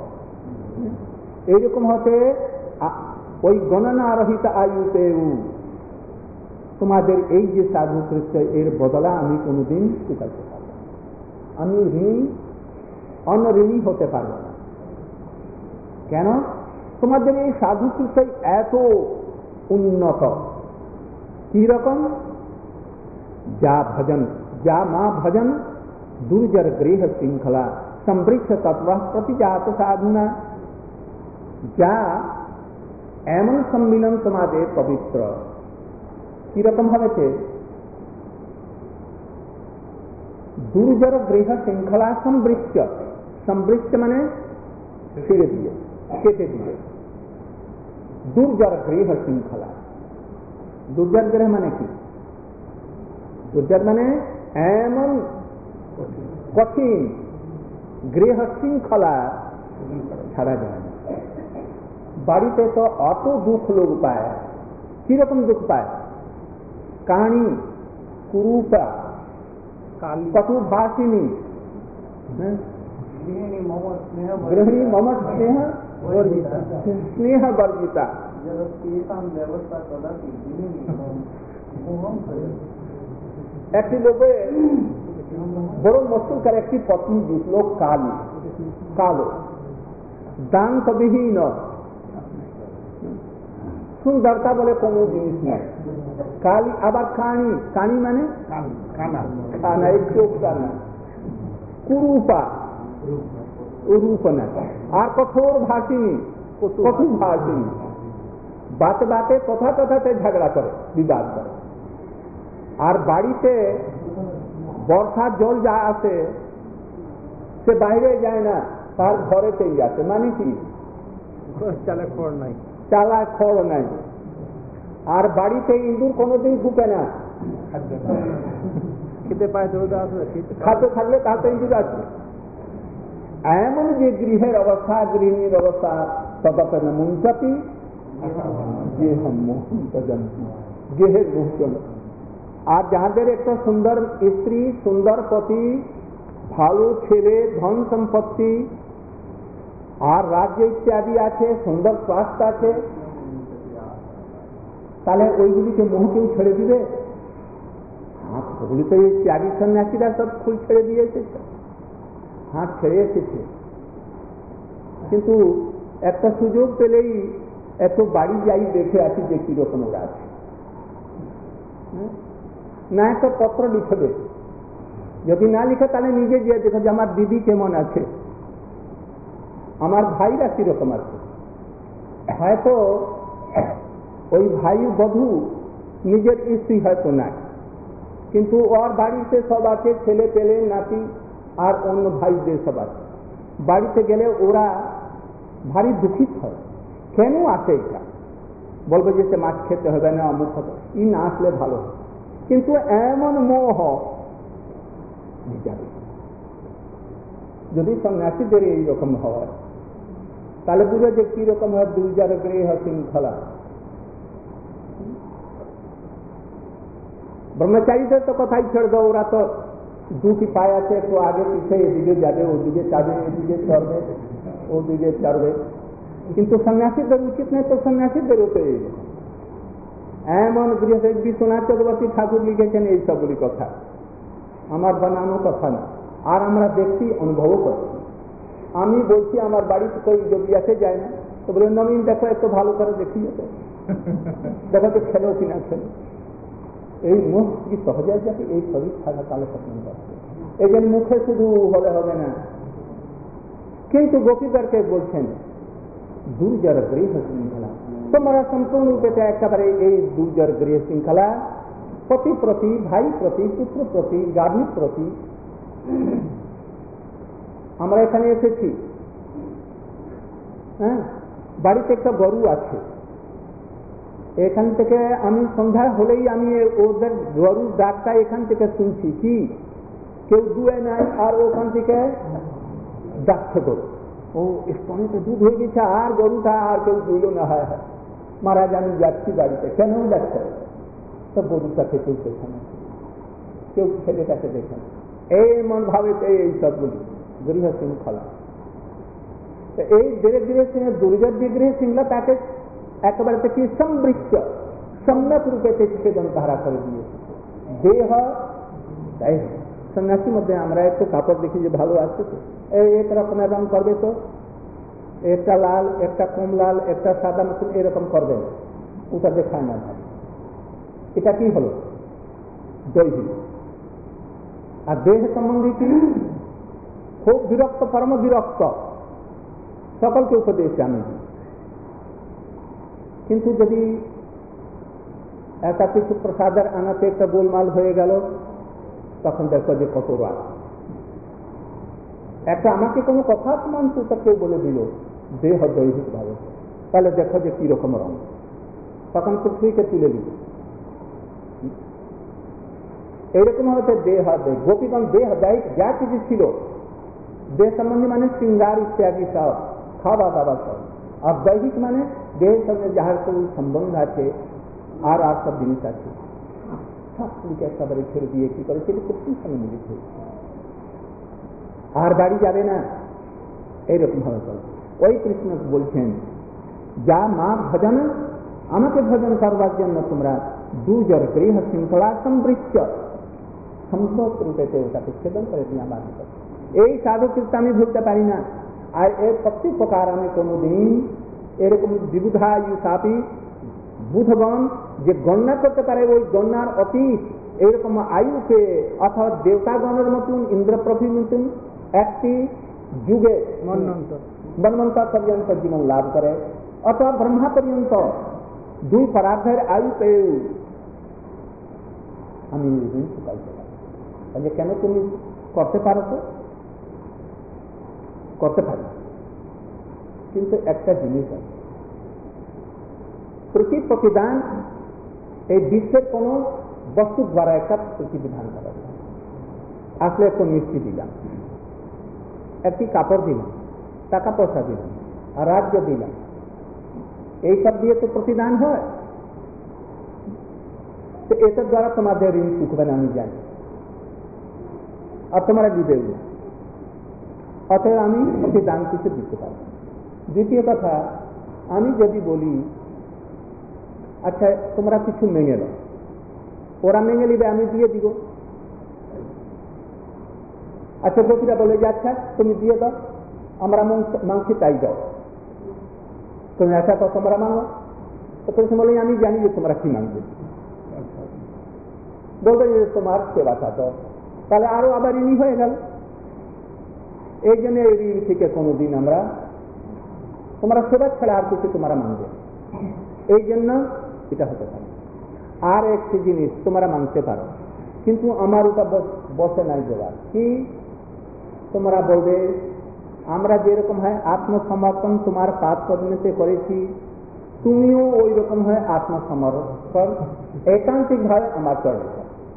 এইরকম হতে ওই গণনা রহিত আয়ু পেও তোমাদের এই যে সাধু কৃত্য, এর বদলা আমি কোনোদিন চুকাইতে পারব না, আমি ঋণী অনঋণী হতে পারব না। কেন? তোমাদের এই সাধু কৃত্য এত উন্নত, কি রকম? যা ভজন, যা মা ভজন দুর্জর গৃহ শৃঙ্খলা সম্বৃক্ষ তত্ত্ব প্রতিজাত সাধুনা, যা এমন সম্মিলন তোমাদের পবিত্র। কিরকম হয়েছে? দুর্জর গৃহ শৃঙ্খলা সম্বৃক্ষ, সম্বৃক্ষ মানে ছেড়ে দিয়ে, কেটে দিয়ে, দুর্জর গৃহ শৃঙ্খলা। দুর্জর গৃহ মানে কি? দুর্জর মানে এমন কঠিন গৃহ শৃঙ্খলা ছাড়া যায় না। বাড়িতে তো অত দুঃখ লোক পায়, কিরকম দুঃখ পায়? কাহানি, কুরূপা, কটু ভাষিনী, গৃহিণী মম স্নেহ স্নেহ বর্জিতা। একটি লোকে বড় মস্তুকার একটি পত্নী জুটলো কালী, কালো, দান্ত বিহীন, সুন্দরতা বলে কোনো জিনিস নেই। কালী আবার কানি, কানি মানে খানা, একটু কানা, কুরূপা, রূপ না, আর কঠোর ভাষিনী, কঠোর ভাষিনী, বাতে বাতে কথা কথাতে ঝগড়া করে, বিবাদ করে। আর বাড়িতে বর্ষার জল যা আসে সে বাইরে যায় না, তার ঘরেতেই আসে। মানে কি? চালা খড় নাই, চালা খড় নাই। আর বাড়িতে ইঁদুর কোনোদিন ঢুকে না, খেতে পায় তো খাতে থাকলে তাতে ইঁদুর আছে। এমন যে গৃহের অবস্থা, গৃহিণীর অবস্থা, তদপেন মুঞ্চতি গৃহম মোহন্তজন্তি, গৃহের মোহন। আর যাদের একটা সুন্দর স্ত্রী, সুন্দর পতি, ভালো ছেলে, ধন সম্পত্তি আর রাজ্য ইত্যাদি আছে, সুন্দর স্বাস্থ্য আছে, তাহলে ওইগুলিকে মোহকেও ছেড়ে দিবে? হাত ওগুলি তো এই ত্যাগী সন্ন্যাসীরা সব ফুল ছেড়ে দিয়ে এসেছে, হাত ছেড়ে এসেছে। কিন্তু একটা সুযোগ পেলেই এত বাড়ি যাই দেখে আসি যে কিরকম ওরা আছে। না একটা পত্র লিখে দে, যদি না লিখে তাহলে নিজে গিয়ে দেখো যে আমার দিদি কেমন আছে, আমার ভাইরা কিরকম আছে। হয়তো ওই ভাই বধূ নিজের স্ত্রী হয়তো নাই, কিন্তু ওর বাড়িতে সব আছে, ছেলে পেলে, নাতি আর অন্য ভাইদের সব আছে। বাড়িতে গেলে ওরা ভারী দুঃখিত হয়, কেন আসে এটা? বলবে যে সে মাছ খেতে হবে না, অমুক হবে, ই না আসলে ভালো। কিন্তু এমন মোহ যাবে। যদি সন্ন্যাসীদের এইরকম হয় তাহলে বুঝো যে কিরকম হয় দুর্জার গৃহ শৃঙ্খলা। ব্রহ্মচারীদের তো কথাই ছেড়ে দাও, ওরা তো দুটি পায়ে আছে, একটু আগে পিছিয়ে, এদিকে যাবে, ওদিকে যাবে, এদিকে চড়বে, ওদিকে চড়বে। কিন্তু সন্ন্যাসীদের উচিত নেই, তো সন্ন্যাসীদের উপরে এমন গৃহ। বিশ্বনাথ চক্রবর্তী ঠাকুর লিখেছেন এই সবগুলি কথা, আমার বানানো কথা না। আর আমরা দেখছি, অনুভবও করছি। আমি বলছি আমার বাড়িতে কই যদি আসে যায় না, তো বলে নবীন দেখো একটু ভালো করে দেখি, দেখো তো খেলো কিনা খেলো। এই মুখ কি সহজে যাবে, এই শরীর থাকা কালে স্বপ্ন করছে। এই জন্য মুখে শুধু হলে হবে না, কিন্তু গোপীদেরকে বলছেন দুর্জর গৃহ শৃঙ্খলা, তোমরা সম্পূর্ণ রূপে একেবারে এই দুর্জর গৃহ শৃঙ্খলা পতি প্রতি, ভাই প্রতি, পুত্র প্রতি, গার্মিক প্রতি। আমরা এখানে এসেছি, হ্যাঁ, বাড়িতে একটা গরু আছে, এখান থেকে আমি সন্ধ্যা হলেই আমি ওদের গরুর ডাকটা এখান থেকে শুনছি, কি কেউ দুয়ে নাই, আর ওখান থেকে ডাকছে গরু, ও স্তনেতে দুধ হয়ে গেছে, আর গরুটা আর কেউ দুইল না, হয় মহারাজ আমি যাচ্ছি বাড়িতে, কেন ডাকছে? তো গরুটাকে কেউ দেখে না, কেউ ছেলেটাকে দেখে না, এই মন ভাবে এই সবগুলি গৃহ শৃঙ্খলা। এই ধীরে ধীরে দুর্জর যে গৃহ শৃঙ্খলা তাকে একেবারে থেকে সমৃদ্ধ সম্যক রূপে ছেদন ধারা করে দিয়েছে। দেহ তাই সন্ন্যাসীর মধ্যে আমরা একটু কাপড় দেখি যে ভালো আছে, তো এই এক রকমের রং করবে, তো একটা লাল, একটা কম লাল, একটা সাদা মতন এরকম করবে, ওটা দেখায় না ভালো। এটা কি হলো? দৈহিক। আর দেহ সম্বন্ধে কি? খুব বিরক্ত, পরম বিরক্ত, সকলকে উপদেশ আমি। কিন্তু যদি একটা কিছু প্রসাদের আনাতে একটা গোলমাল হয়ে গেল, তখন দেখো যে কত রাগ। একটা আমাকে কোনো কথা মানতে কেউ বলে দিল দেহ দৈহিক ভাবে, তাহলে দেখো যে কিরকম রঙ, তখন পৃথিবীকে তুলে দিল। এইরকম হচ্ছে দেহ দেহ। গোপীগণ দেহ দেহ যা কিছু ছিল দেহ সম্বন্ধী মানে শৃঙ্গার ইত্যাদি সব, খাওয়া দাওয়া সব। আর দৈহিক মানে দেহের সঙ্গে যাহার কোনো সম্বন্ধ আছে আর আর সব জিনিস আছে, সবগুলিকে একেবারে ছেড়ে দিয়ে কি করে সেটা কৃষ্ণের সঙ্গে মিলিত হয়েছে, আর বাড়ি যাবে না, এইরকম ভাবে চলে। ওই কৃষ্ণ বলছেন যা মা ভজন, আমাকে ভজন করবার জন্য তোমরা দুর্জর গৃহ শৃঙ্খলা সমৃদ্ধ সম্পদ রূপে ওটাকে ছেদন করে দিয়া বাদ। এই সাধু কীর্তি আমি ভুলতে পারি না। আর এর প্রত্যেক প্রকার আমি কোনোদিন এরকম বিবুধায়ু সাপি বুধগণ যে গণনা করতে পারে, ওই গণনার অতীত এইরকম আয়ুকে অথবা দেবতাগণের মতন, ইন্দ্রপ্রভুর মতন একটি যুগে মন্বন্তর পর্যন্ত জীবন লাভ করে, অথবা ব্রহ্মা পর্যন্ত দুই পরার্ধের আয়ু পেয়ে আমি চুকাইতে পারি। তাহলে কেন তুমি করতে পারো? তো করতে পারি, কিন্তু একটা জিনিস আছে, প্রতি প্রতিদান এই বিশ্বের কোন বস্তু দ্বারা একটা প্রতিবিধান করা যায়। আসলে একটু মিষ্টি দিলাম, একটি কাপড় দিলাম, টাকা পয়সা দিলাম, আর রাজ্য দিলাম, এইসব দিয়ে তো প্রতিদান হয়। তো এটার দ্বারা তোমাদের ঋণ চুকবে না আমি জানি, আর তোমরা দিবে না, অতএব আমি প্রতিদান কিছু দিতে পারি। দ্বিতীয় কথা, আমি যদি বলি আচ্ছা তোমরা কিছু মেঙে দাও, ওরা মেঙে নিবে, আমি দিয়ে দিব। আচ্ছা গোপীরা বলে যে আচ্ছা তুমি দিয়ে দাও, আমরা মাংস তাই দাও, তুমি আচ্ছা তো তোমরা মানো। তো তুমি বলে আমি জানি যে তোমরা কি মানবে, বলবে যে তোমার সেবাটা দাও, তাহলে আরো আবার ঋণী হয়ে গেল। এই জন্য এই ঋণ থেকে কোনোদিন আমরা তোমরা সেবা ছাড়া আর কিছু তোমরা মানবে, এই জন্য এটা হতে পারে। আর একটি জিনিস তোমরা মানতে পারো, কিন্তু আমার ওটা বসে নাই দেওয়ার কি, তোমরা বলবে আমরা যেরকম হয় আত্মসমর্পণ তোমার পাদ পদ্মেতে করেছি, তুমিও ওই রকম হয় আত্মসমর্পণ একান্তিক ভাবে আমার চলে।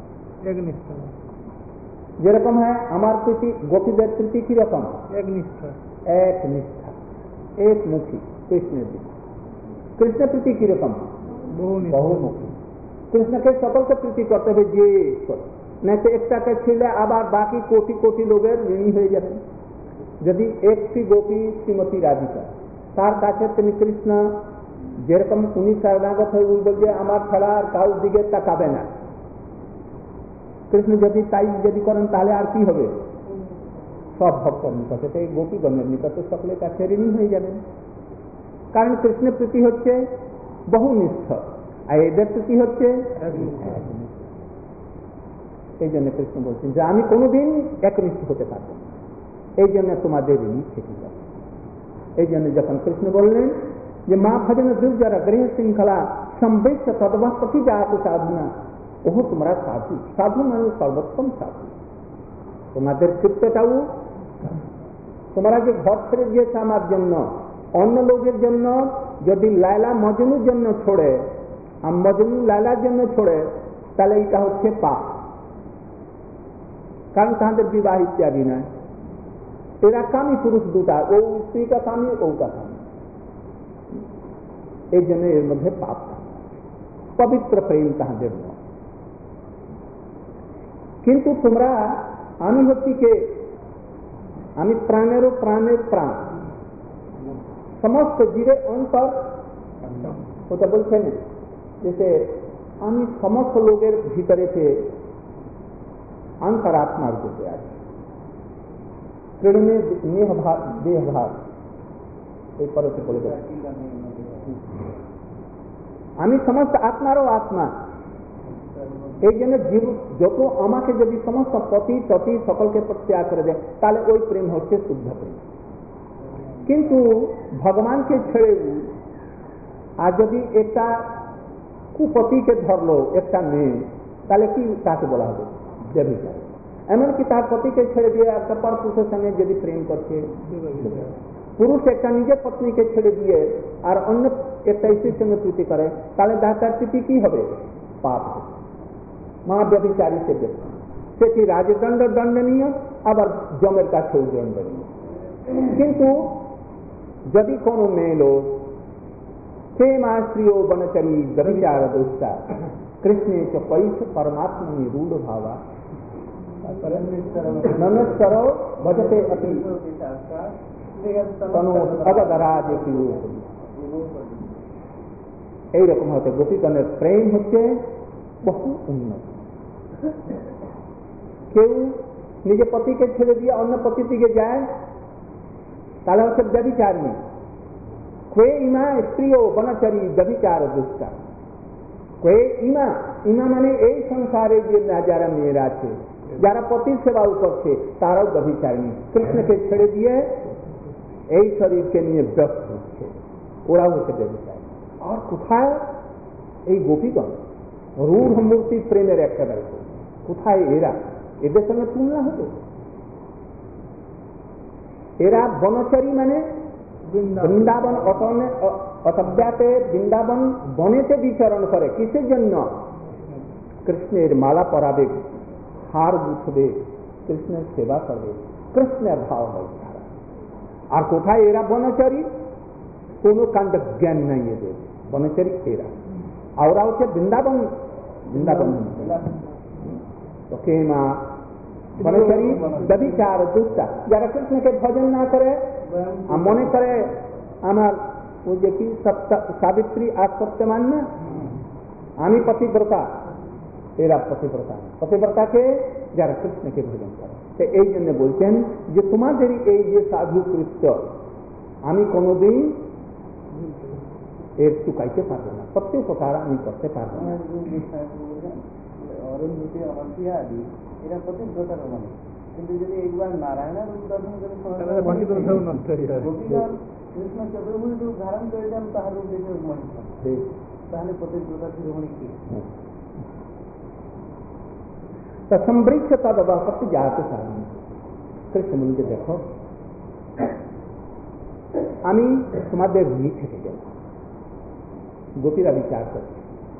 যেরকম হয় আমার প্রীতি, গোপীদের প্রীতি কিরকম? একনিষ্ঠা, এক নিষ্ঠা, একমুখী কৃষ্ণের দিকে। কৃষ্ণের প্রীতি কিরকম? বহুমুখী। কৃষ্ণকে সকলকে প্রীতি করতে হবে, যে না তো একটাকে ছেলে আবার বাকি কোটি কোটি লোকের ঋণী হয়ে যাবে। যদি একটি গোপী শ্রীমতী রাধিকা, তার কাছে তিনি কৃষ্ণ যেরকম উনি শরণাগত হয়ে বলবে যে আমার ছাড়া আর কাউ দিকে তাকাবে না, কৃষ্ণ যদি তাই যদি করেন তাহলে আর কি হবে? সব ভক্তর নিকটে, এই গোপীগণের নিকটে সকলে কাছে ঋণী হয়ে যাবেন। কারণ কৃষ্ণের প্রীতি হচ্ছে বহুনিষ্ঠ, আর এদের প্রীতি হচ্ছে এই জন্য কৃষ্ণ বলছেন যে আমি কোনোদিন একনিষ্ঠ হতে পারবো না, এই জন্য তোমাদের ঋণী থেকে যাবে। এই জন্য যখন কৃষ্ণ বললেন যে মা ভজন দুর্জরা গৃহ শৃঙ্খলা সম্বেশ তদবা প্রতি জাত সাধনা, ওহ তোমরা সাধু, সাধু মানে সর্বোত্তম সাধু। তোমাদের কৃত্যটাও, তোমরা যে ঘর ছেড়ে দিয়েছে আমার জন্য, অন্য লোকের জন্য যদি লায়লা মজনুর জন্য ছোড়ে, আর মজনু লায়লার জন্য ছোড়ে, তাহলে এটা হচ্ছে পাপ। কারণ তাদের বিবাহ ইত্যাদি নয়, এরা কামী পুরুষ দুটা, ও স্ত্রীটা কামী, ওটা কামী, এই জন্য এর মধ্যে পাপ। পবিত্র প্রেম তাহাদের নয়। কিন্তু তোমরা, আমি হচ্ছি কে, আমি প্রাণেরও প্রাণের প্রাণ, সমস্ত জীবের অন্তর, ওটা বলছেন যে আমি সমস্ত লোকের ভিতরেতে अंतरात्मार रूपे आछि, प्रेरणे नेह भाग देह भाग এই পরতে বলে দেয় আমি সমস্ত আত্মারও আত্মা। এই জন্য জীব যত আমাকে যদি সমস্ত পতি ততি সকলকে প্রত্যাগ করে দেয়, তাহলে ওই প্রেম হচ্ছে শুদ্ধ প্রেম। কিন্তু ভগবানকে ছেড়ে আর যদি একটা কুপতিকে ধরলো একটা মেয়ে, তাহলে কি তাকে বলা হবে? ব্যভিচার। এমনকি তার পতিকে ছেড়ে দিয়ে একটা পর পুরুষের সঙ্গে যদি প্রেম করছে, পুরুষ একটা নিজের পত্নীকে ছেড়ে দিয়ে আর অন্য একটা স্ত্রীর সঙ্গে প্রীতি করে, তাহলে তার প্রীতি কি হবে? পাপ। মা ব্যভিচারী সে ব্যক্তি, সেটি রাজদণ্ড দণ্ডনীয়, আবার যমের কাছেও দণ্ডনীয়। কিন্তু যদি কোনো মেয়ে লোক প্রেমাশ্রিয় বনচরী ব্যভিচার দুষ্টা কৃষ্ণে চ পৈশ परमात्मनि रूढ़ भावा नमस्करो भजते अति तनु अवगराज की रूप। এইরকম হতে গোপীগণের প্রেম হচ্ছে বহু উন্নত। কেউ নিজে পতিকে ছেড়ে দিয়ে অন্য পতির দিকে যায়, তাহলে হচ্ছে ব্যভিচারী। কে ইমা স্ত্রীও বনচরী ব্যভিচার দুষ্টা। কে ইমা, ইমা মানে এই সংসারে যে যারা মেয়েরা আছে, যারা পতির সেবাও করছে, তারাও ব্যভিচারিণী। কৃষ্ণকে ছেড়ে দিয়ে এই শরীরকে নিয়ে ব্যস্ত হচ্ছে, ওরাও হচ্ছে ব্যভিচারী। আর কোথায় এই গোপীগণ রূঢ় মূর্তি প্রেমের একটা গল্প, কোথায় এরা? এদের সঙ্গে তুলনা হবে? এরা বনচারী মানে বৃন্দাবন অতব্যাতে বৃন্দাবন বনেতে বিচরণ করে। কিসের জন্য? কৃষ্ণের মালা পরাবে, হার গুছবে, কৃষ্ণের সেবা করবে, কৃষ্ণের ভাব হয় তারা। আর কোথায় এরা বনচারী? কোনো কাণ্ড জ্ঞান নাই এদের, বনচারী এরা। আর ওরা হচ্ছে বৃন্দাবন, বৃন্দাবন মা বনচারী ব্যভিচার দুষ্টা। যারা কৃষ্ণকে ভজন না করে, মনে করে আমার ওই যে কি সাবিত্রী আর সত্যমান না, আমি পতিব্রতা, এরা পতিব্রতা। পতিব্রতাকে যারা কৃষ্ণকে ভজন করে, তো এই জন্য বলছেন যে তোমাদের এই যে সাধু কৃত্য আমি কোনোদিন এর চুকাইতে পারবো না, সত্যি কথা আমি করতে পারবো না। এরা পতিব্রতার মানে, কিন্তু যদি একবার নারায়ণের রূপ দর্শন করে কৃষ্ণ চতুর্ভুজ রূপ ধারণ করে দেন, তাহার রূপ দেখে তাহলে পতিব্রতা শিরোমণি কি? সম্বৃক্ষ তদবাপত্তি জাতে সাধন। কৃষ্ণ বলতে দেখো আমি তোমাদের ঋণী থেকে গেলাম। গোপীরা বিচার করছে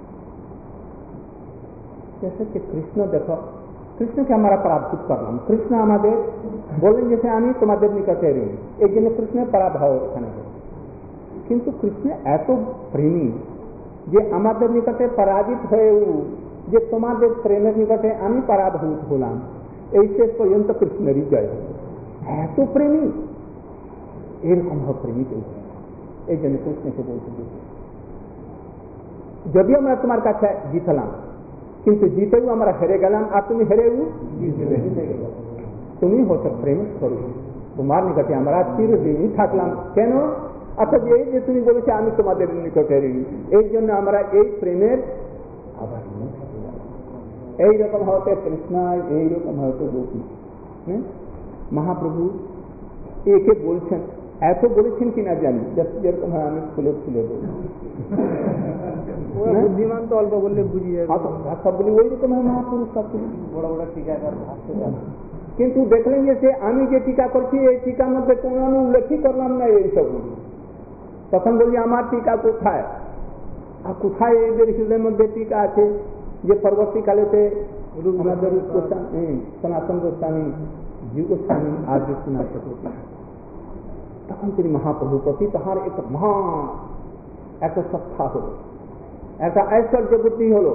जैसे कृष्ण देखो, कृष्ण के हमारा पराभूत करलाम, कृष्ण हमारे बोलें जैसे आमी तुम्हारे निकटे ऋणी, एक जन कृष्ण पराभव एखाने किंतु कृष्ण एत प्रेमी जे हमारे निकटे पराजित हये जे तुम्हारे प्रेमेर निकटे आमी पराभूत हलाम, এই শেষ পর্যন্ত কৃষ্ণেরই জয় হল। এত প্রেমী, এরকম ভাব প্রেমী কেউ। এই জন্য কৃষ্ণকে বলতে দিয়েছে যদিও আমরা তোমার কাছে জিতলাম, কিন্তু জিতেও আমরা হেরে গেলাম, আর তুমি হেরেও জিতে গেল। তুমি হচ্ছে প্রেম স্বরূপ। তোমার নিকটে আমরা চিরদিনই থাকলাম। কেন? অর্থাৎ এই যে তুমি বলেছে আমি তোমাদের নিকটে ঋণী, এই জন্য আমরা এই প্রেমের আবার এইরকম হতে কৃষ্ণায়, এইরকম হয়তো গোপী। হ্যাঁ, মহাপ্রভু একে বলছেন, এত বলেছেন কিনা জানি, যেরকম হয় আমি খুলে খুলে বলি, বুদ্ধিমান তো অল্প বললে বুঝি যায়, সব বলি ওই রকম হয় মহাপুরুষ সব বড় বড় টিকা ভাবতে যাবে। কিন্তু দেখলেন যে সে আমি যে টিকা করছি এই টিকার মধ্যে কোনো আমি উল্লেখই করলাম না এইসবগুলি। তখন বলি আমার টিকা কোথায়, আর কোথায় এদের হৃদয়ের মধ্যে টিকা আছে যে পরবর্তীকালেতে আমাদের সনাতন গোস্বামী, জীব গোস্বামী আজ শোনাতে হচ্ছে। তখন তিনি মহাপ্রভু প্রতি তাহার একটা মহা একটা সত্তা হলো, একটা ঐশ্বর্য বুদ্ধি হলো,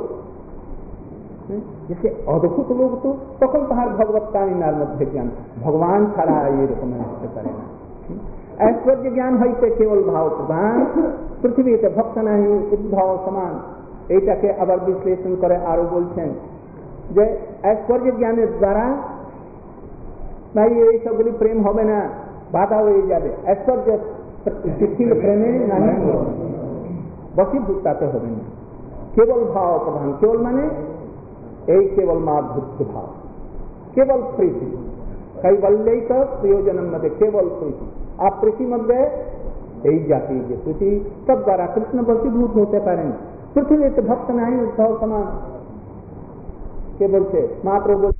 যে অদ্ভুত লোক। তো তখন তাহার ভগবত কাহিনার মধ্যে জ্ঞান, ভগবান ছাড়া এরকম হতে পারে না। ঐশ্বর্য জ্ঞান হইতে কেবল ভাব প্রধান, পৃথিবীতে ভক্ত নাহি উদ্ভব সমান। এইটাকে আবার বিশ্লেষণ করে আরো বলছেন যে ঐশ্বর্য জ্ঞানের দ্বারা ভাই এই সবগুলি প্রেম হবে না, বাধা হয়ে যাবে। ঐশ্বর্য শিথিল প্রেমে নাহি বশীভূতাতে হবে না, কেবল ভাব প্রধান। কেবল মানে এই কেবল মাধুর্য ভাব, কেবল প্রীতি, কৈবল্যৈক প্রয়োজনের মধ্যে কেবল প্রীতি। আর প্রীতি মধ্যে এই জাতি যে প্রীতি, তদ দ্বারা কৃষ্ণ বশীভূত হতে পারেন। পৃথিবীতে ভক্ত নাই উদ্ভব সমান। কে বলছে? মহাপ্রভু